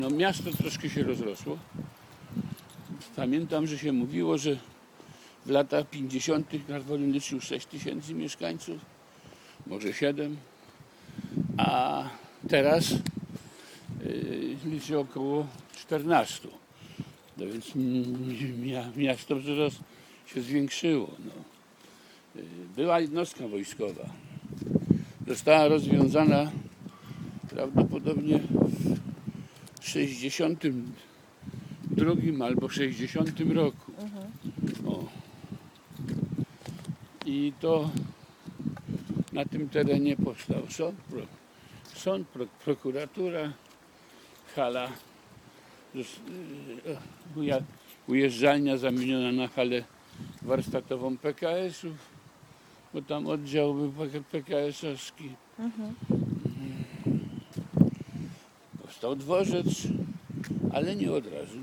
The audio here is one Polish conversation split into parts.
No, miasto troszkę się rozrosło. Pamiętam, że się mówiło, że w latach 50. Garwolin liczył 6 000 mieszkańców, może 7, a teraz liczy około 14. No więc miasto się zwiększyło. No. Była jednostka wojskowa. Została rozwiązana prawdopodobnie w 62 albo 60 roku. O. I to na tym terenie powstał sąd, prokuratura, hala, ujeżdżalnia zamieniona na halę warsztatową PKS-ów, bo tam oddział był PKS-owski. Powstał dworzec, ale nie od razu.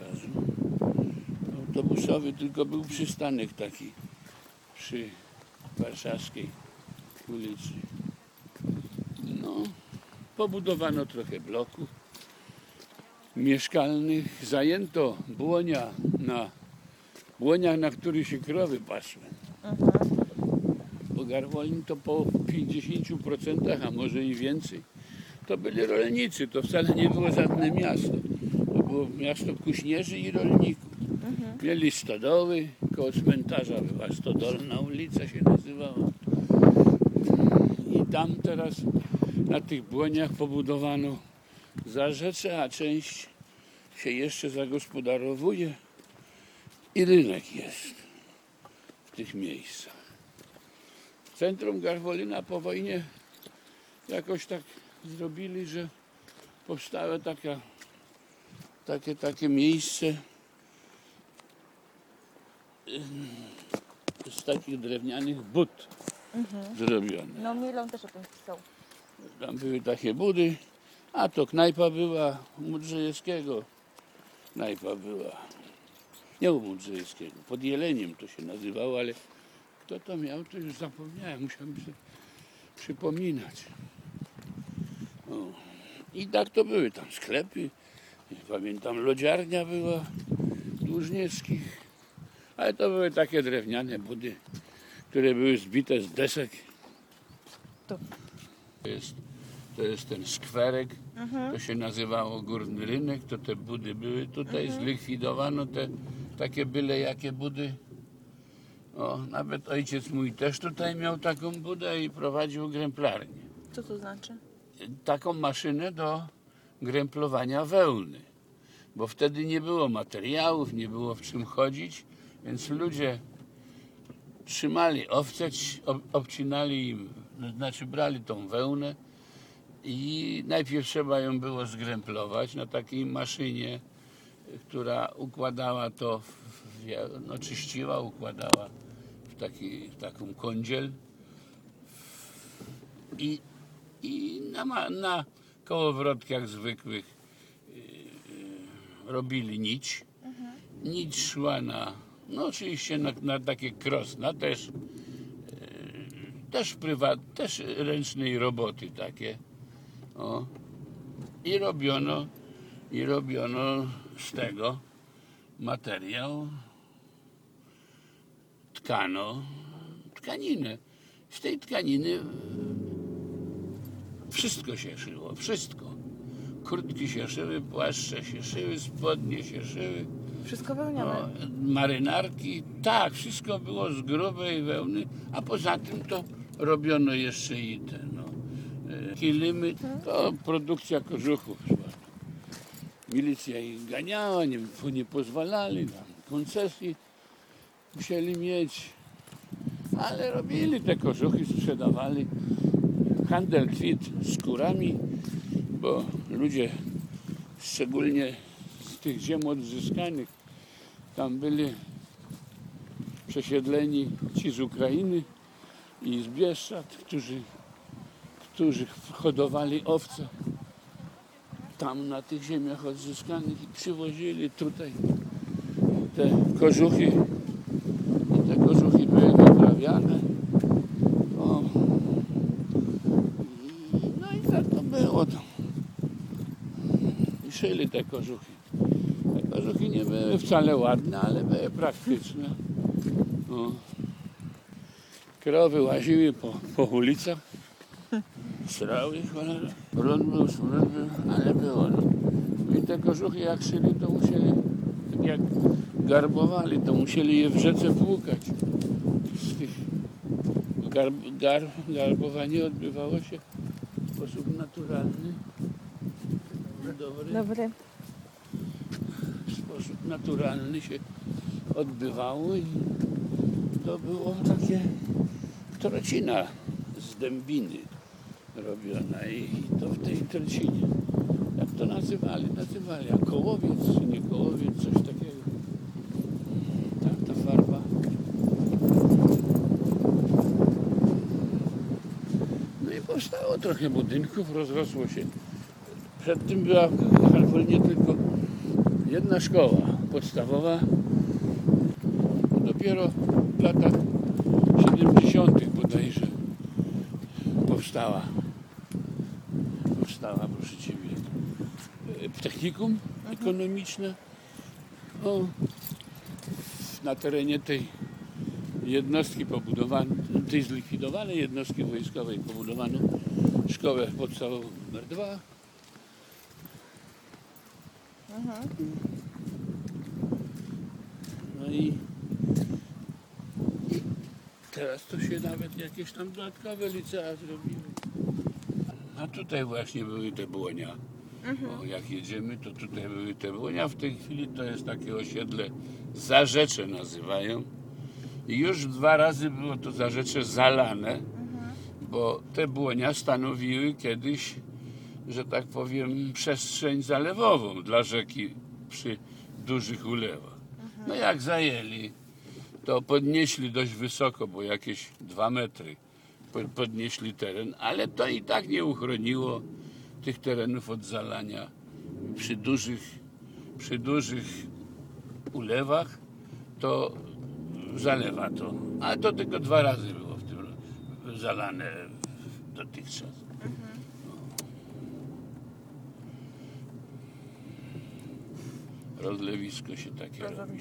Autobusowy, tylko był przystanek taki przy Warszawskiej ulicy. No, pobudowano trochę bloków mieszkalnych, zajęto błoniach, na których się krowy pasły. Bo Garwolin to po 50%, a może i więcej, to byli rolnicy. To wcale nie było żadne miasto. To było miasto kuśnierzy i rolników. Mieli stodoły, koło cmentarza była Stodolna ulica się nazywała. I tam teraz na tych błoniach pobudowano zarzecze, a część się jeszcze zagospodarowuje i rynek jest w tych miejscach. Centrum Garwolina po wojnie jakoś tak zrobili, że powstało takie miejsce z takich drewnianych bud zrobione. No Milon też o tym pisał. Tam były takie budy, a to knajpa była u Mudrzejewskiego. Knajpa była. Nie u Mudrzejewskiego, pod Jeleniem to się nazywało, ale kto to miał, to już zapomniałem, musiałem sobie przypominać. O. I tak to były tam sklepy. Pamiętam, lodziarnia była Dłużnieckich, ale to były takie drewniane budy, które były zbite z desek. To jest ten skwerek, to się nazywało Górny Rynek, to te budy były tutaj, zlikwidowano te takie byle jakie budy. O, nawet ojciec mój też tutaj miał taką budę i prowadził gręplarnię. Co to znaczy? Taką maszynę do gręplowania wełny, bo wtedy nie było materiałów, nie było w czym chodzić, więc ludzie trzymali owce, obcinali im, znaczy brali tą wełnę i najpierw trzeba ją było zgręplować na takiej maszynie, która układała to, czyściła, układała w taką kądziel i na kołowrotkach zwykłych robili nić. Nić szła oczywiście na takie krosna, też ręcznej roboty takie. O. I robiono z tego materiał, tkano tkaninę. Z tej tkaniny wszystko się szyło, wszystko. Kurtki się szyły, płaszcze się szyły, spodnie się szyły. Wszystko wełniane. Marynarki, tak, wszystko było z grubej wełny, a poza tym to robiono jeszcze i kilimy, to produkcja kożuchów. Milicja ich ganiała, nie pozwalali, tam koncesji musieli mieć, ale robili te kożuchy, sprzedawali. Handel kwitł skórami, bo ludzie, szczególnie z tych ziem odzyskanych, tam byli przesiedleni ci z Ukrainy i z Bieszczad, którzy hodowali owce tam na tych ziemiach odzyskanych i przywozili tutaj te kożuchy. I te kożuchy były wyprawiane. No i tak to było. szyli te kożuchy. Te kożuchy nie były wcale ładne, ale były praktyczne. No. Krowy łaziły po ulicach, srały, cholera. Brud był, ale było. No. I te kożuchy jak szyli, to musieli, tak jak garbowali, to musieli je w rzece płukać. Z tych garbowanie odbywało się w sposób naturalny. Dobry. W sposób naturalny się odbywało i to było takie trocina z dębiny robiona i to w tej trocinie, jak to nazywali, a kołowiec czy nie kołowiec, coś takiego. Ta farba. No i powstało trochę budynków, rozrosło się. Przed tym była w Harfolnie tylko jedna szkoła podstawowa. Dopiero w latach 70. bodajże powstała, proszę Ciebie, technikum ekonomiczne. No, na terenie tej jednostki pobudowano, tej zlikwidowanej jednostki wojskowej pobudowano szkołę podstawową numer 2. No i teraz to się nawet jakieś tam dodatkowe licea zrobiły. A tutaj właśnie były te Błonia. O, jak jedziemy, to tutaj były te Błonia. W tej chwili to jest takie osiedle Zarzecze nazywają. I już 2 razy było to Zarzecze zalane, bo te Błonia stanowiły kiedyś, że tak powiem, przestrzeń zalewową dla rzeki przy dużych ulewach. No jak zajęli, to podnieśli dość wysoko, bo jakieś 2 metry podnieśli teren, ale to i tak nie uchroniło tych terenów od zalania przy dużych ulewach, to zalewa to. Ale to tylko 2 razy było w tym zalane dotychczas. Rozlewisko się takie robi.